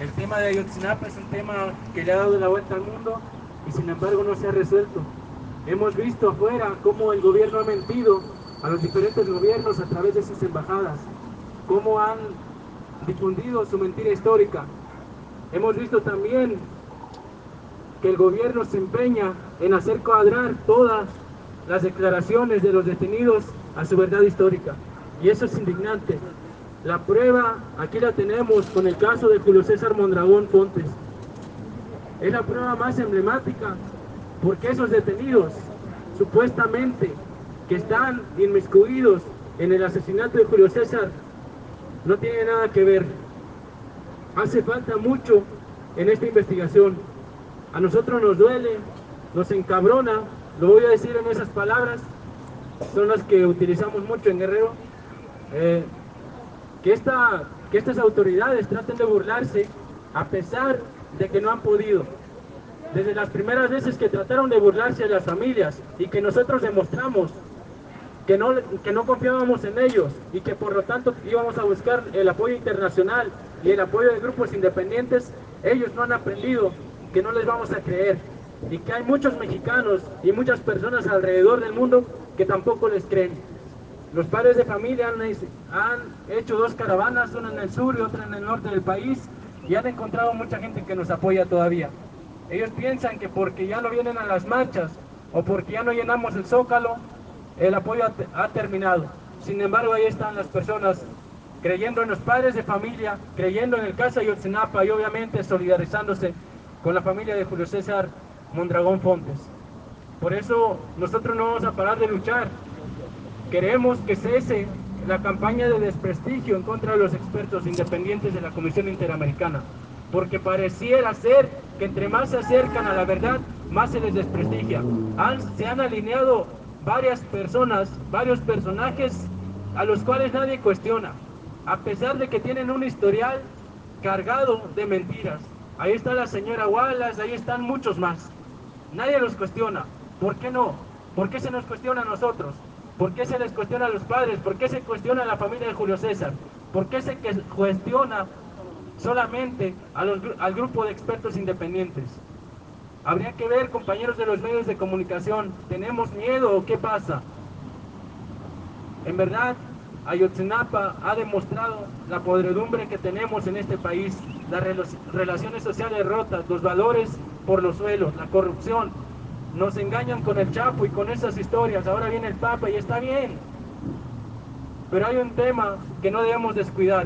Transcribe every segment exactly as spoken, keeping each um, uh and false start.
El tema de Ayotzinapa es un tema que le ha dado la vuelta al mundo y sin embargo no se ha resuelto. Hemos visto afuera cómo el gobierno ha mentido a los diferentes gobiernos a través de sus embajadas, cómo han difundido su mentira histórica. Hemos visto también que el gobierno se empeña en hacer cuadrar todas las declaraciones de los detenidos a su verdad histórica. Y eso es indignante. La prueba aquí la tenemos con el caso de Julio César Mondragón Fontes. Es la prueba más emblemática porque esos detenidos, supuestamente, que están inmiscuidos en el asesinato de Julio César, no tienen nada que ver. Hace falta mucho en esta investigación. A nosotros nos duele, nos encabrona, lo voy a decir en esas palabras, son las que utilizamos mucho en Guerrero, eh, que, esta, que estas autoridades traten de burlarse a pesar de que no han podido. Desde las primeras veces que trataron de burlarse a las familias y que nosotros demostramos que no, que no confiábamos en ellos y que por lo tanto íbamos a buscar el apoyo internacional y el apoyo de grupos independientes, ellos no han aprendido que no les vamos a creer y que hay muchos mexicanos y muchas personas alrededor del mundo que tampoco les creen. Los padres de familia han, han hecho dos caravanas, una en el sur y otra en el norte del país, y han encontrado mucha gente que nos apoya todavía. Ellos piensan que porque ya no vienen a las marchas o porque ya no llenamos el Zócalo, el apoyo ha, ha terminado. Sin embargo, ahí están las personas creyendo en los padres de familia, creyendo en el caso de Ayotzinapa y obviamente solidarizándose con la familia de Julio César Mondragón Fontes. Por eso nosotros no vamos a parar de luchar. Queremos que cese la campaña de desprestigio en contra de los expertos independientes de la Comisión Interamericana, porque pareciera ser que entre más se acercan a la verdad, más se les desprestigia. Han, se han alineado varias personas, varios personajes a los cuales nadie cuestiona, a pesar de que tienen un historial cargado de mentiras. Ahí está la señora Wallace, ahí están muchos más. Nadie los cuestiona. ¿Por qué no? ¿Por qué se nos cuestiona a nosotros? ¿Por qué se les cuestiona a los padres? ¿Por qué se cuestiona a la familia de Julio César? ¿Por qué se cuestiona solamente a los, al grupo de expertos independientes? Habría que ver, compañeros de los medios de comunicación, ¿tenemos miedo o qué pasa? En verdad, Ayotzinapa ha demostrado la podredumbre que tenemos en este país, las relaciones sociales rotas, los valores por los suelos, la corrupción. Nos engañan con el Chapo y con esas historias, ahora viene el Papa y está bien. Pero hay un tema que no debemos descuidar.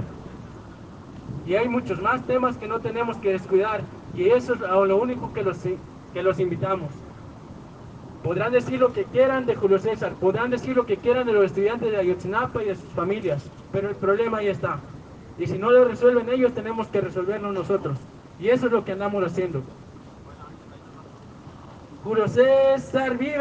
Y hay muchos más temas que no tenemos que descuidar. Y eso es lo único que los, que los invitamos. Podrán decir lo que quieran de Julio César, podrán decir lo que quieran de los estudiantes de Ayotzinapa y de sus familias, pero el problema ahí está. Y si no lo resuelven ellos, tenemos que resolverlo nosotros. Y eso es lo que andamos haciendo. Julio César, vive.